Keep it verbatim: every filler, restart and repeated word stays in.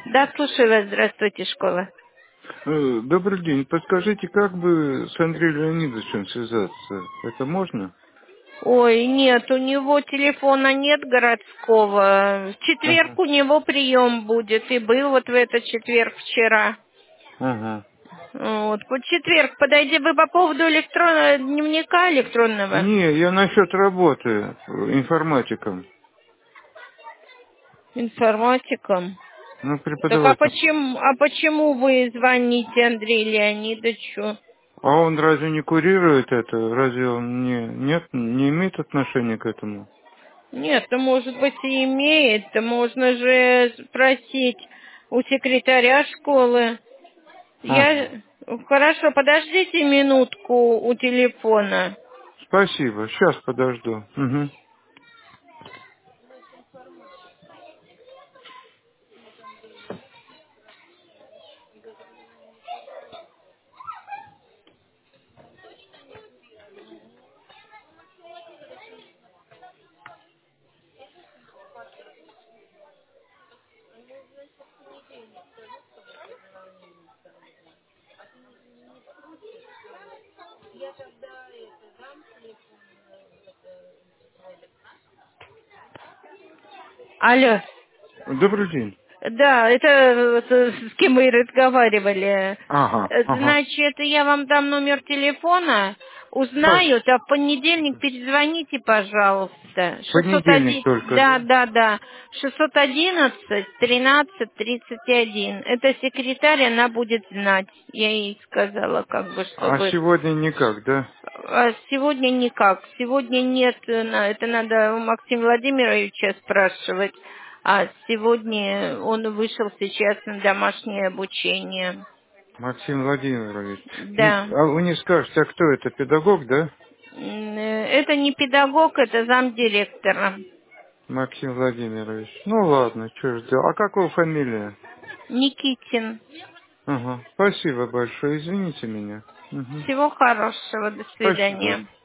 Да, слушаю вас. Здравствуйте, школа. Э, Добрый день. Подскажите, как бы с Андреем Леонидовичем связаться? Это можно? Ой, нет, у него телефона нет городского. В четверг Ага. у него прием будет. И был вот в этот четверг вчера. Ага. Вот. В четверг подойди. Вы по поводу электронного дневника электронного? Не, я насчет работы э, информатиком. Информатиком. Ну, Так а преподавателем. почему, а почему вы звоните Андрею Леонидовичу? А он разве не курирует это? Разве он не, нет, не имеет отношения к этому? Нет, ну, может быть, и имеет. Можно же спросить у секретаря школы. Ага. Я... Хорошо, подождите минутку у телефона. Спасибо. Сейчас подожду. Угу. Алло. Добрый день. Да, это э, с с кем вы разговаривали. Ага. Э, Ага. Значит, я вам дам номер телефона, Сейчас. узнаю, а в понедельник перезвоните, пожалуйста. шестьсот Понедельник один, только, да, да? да, да, шестьсот одиннадцать тринадцать тридцать один. Это секретарь, она будет знать. Я ей сказала, как бы, А чтобы... сегодня никак, да? А сегодня никак. Сегодня нет, э, на- это надо у Максима Владимировича спрашивать. А сегодня он вышел сейчас на домашнее обучение. Максим Владимирович. Не- Да. а вы не скажете, а кто это, педагог, да? М, э, Это не педагог, это замдиректора. Максим Владимирович. Ну ладно, что ж делать. А как его фамилия? Никитин. Ага. Спасибо большое, извините меня. Мгм. Всего хорошего. До Спасибо. свидания.